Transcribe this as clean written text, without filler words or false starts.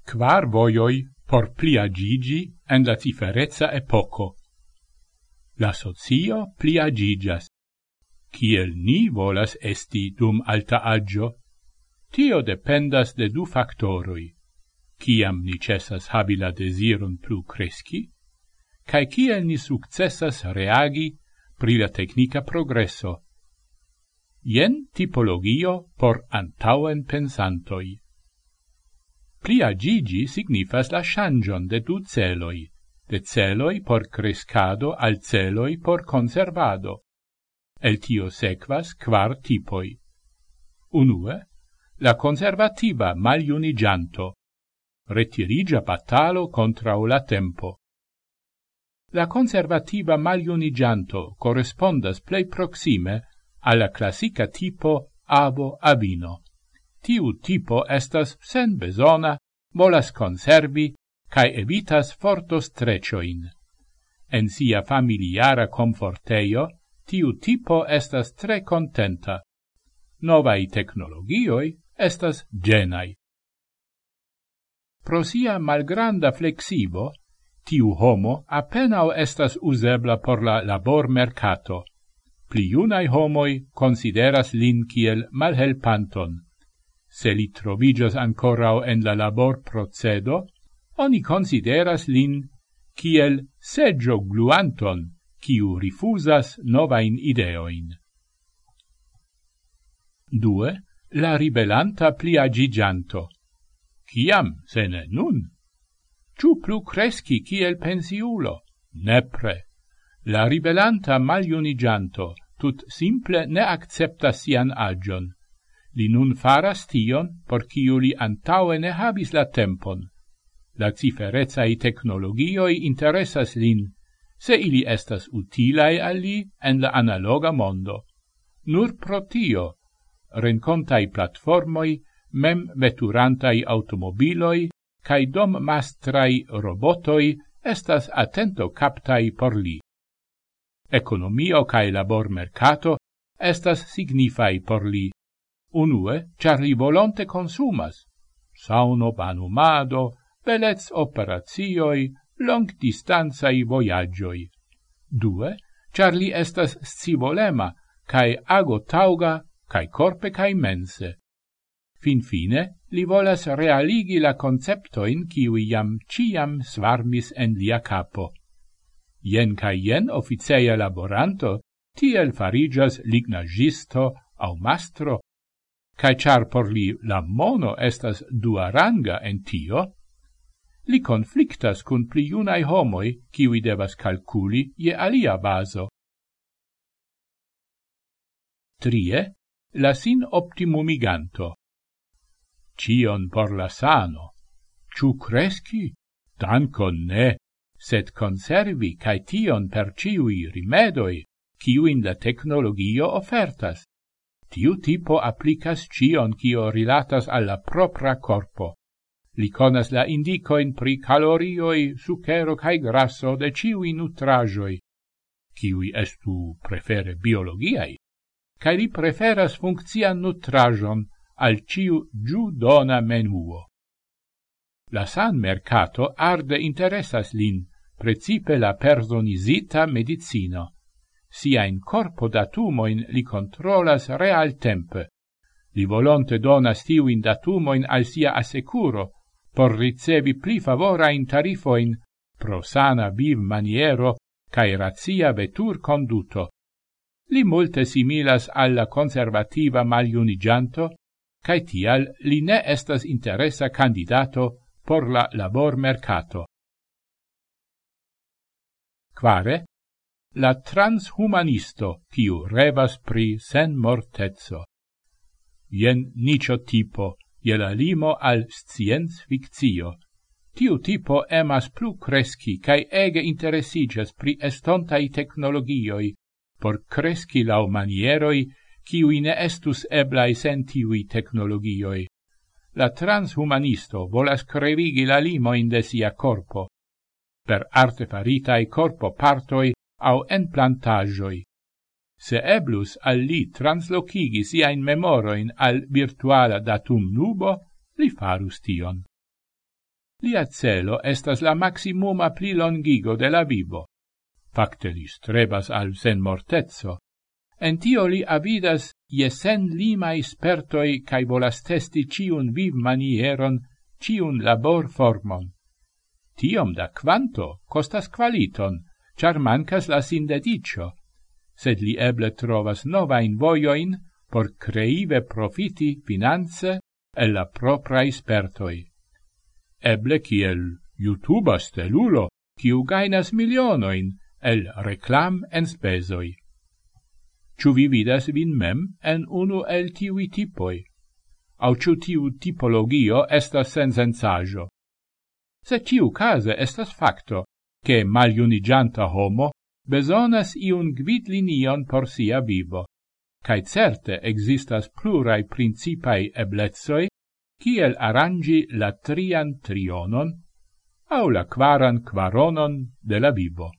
Quar voioi por pliagigi en la ciferezza epoco. La socio pliagigas. Kiel ni volas esti dum alta agio? Tio dependas de du factoroi. Ciam ni cessas habi la desiron plu cresci, cae kiel ni successas reagi pri la technica progresso. Ien tipologio por antauen pensantoi. Pliagigi signifas la changion de du celoi, de celoi por crescado al celoi por conservado. El tio sequas quar tipoi. Unue, la conservativa maliunigianto, retirigia batalo contra la tempo. La conservativa maliunigianto correspondas plei proxime alla classica tipo abo avino. Tiu tipo estas sen besona, volas conservi, cae evitas fortos trecioin. En sia familiara comforteio, tiu tipo estas tre contenta. Novai technologioi estas genai. Pro sia malgranda flexibo, tiu homo apenao estas usebla por la labor mercato. Pli junai homoi consideras lin kiel malhelpanton. Se li trovigas ancorau en la labor procedo, oni consideras lin kiel seggio gluanton, kiu rifusas novain ideoin. 2. La ribelanta pliagigianto. Ciam, se ne nun? Ciu plu cresci kiel pensiulo? Nepre. La ribelanta maliunigianto tut simple ne acceptas sian agion. Li nun faras tion, por ciu li antaue ne habis la tempon. La ciferezai technologioi interessas lin, se ili estas utilae al li en la analoga mondo. Nur pro tio, rencontai platformoi, mem veturantai automobiloi, cae dom mastrai robotoi estas atento captai por li. Economio cae labor mercato estas signifai por li. Unue, char li volonte consumas, sauno banumado, belez operatioi, long distanzai voyagioi. 2. Char li estas scivolema, cae ago tauga, cae corpe cae mense. Fine, li volas realigi la conceptoin kiui jam ciam svarmis en lia capo. Ien cae ien officeia laboranto, tiel farigas lignagisto au mastro, cae char por li la mono estas duaranga en tio, li conflictas cun pli junai homoi kiui devas calculi je alia baso. 3. La sin optimumiganto. Cion por la sano. Ciu cresci? Dankon ne, sed conservi cae tion per ciui rimedoi, kiuin la technologio ofertas. Tiu tipo applicas cion cio rilatas alla propra corpo. Li conas la indicoin pri calorioi, sucero cae grasso de ciui nutrajoi, ciui estu prefere biologiai, cae li preferas funccian nutrajon al ciu giu dona menuo. La san mercato arde interessas lin, precipe la personisita medicino. Sia in corpo datumoin li controlas real tempe. Li volonte donas tiuin datumoin al sia assecuro, por ricevi pli favorain tarifoin pro sana viv maniero cae razia vetur conduto. Li multe similas alla conservativa maliunigianto, cae tial li ne estas interesa candidato por la labor mercato. 4. La transhumanisto, kiu revas pri sen mortezzo. Ien nicio tipo, je la limo al scienz fictio. Tiu tipo emas plu cresci, cae ege interesigas pri estontai technologioi, por cresci lau manieroi, kiui ne estus eblai sen tiui technologioi. La transhumanisto volas crevigi la limoin de sia corpo, per artefaritai corpo partoi au enplantagioi. Se eblus al li translocigi siain memoroin al virtuala datum nubo, li farus tion. Lia celo estas la maximuma plilongigo de la vivo. Facte li strebas al sen mortezzo. En tio li avidas je sen limai spertoi cae volas testi ciun viv manieron, ciun labor formon. Tiom da quanto costas qualiton, char mancas la sindedicio, sed li eble trovas novain voioin por creive profiti finance e la proprae spertoi. Eble kiel YouTuba stelulo, kiu gainas milionoin el reclam en spesoi. Ciu vi vidas vin mem en unu el tiui tipoi? Au ciu tiu tipologio estas sensensaggio? Se tiu case estas facto, che maliunigianta homo besonas iun gvidlinion por sia vivo, cae certe existas plurai principai eblezoi, kiel arrangi la trian trionon, au la quaran quaronon de la vivo.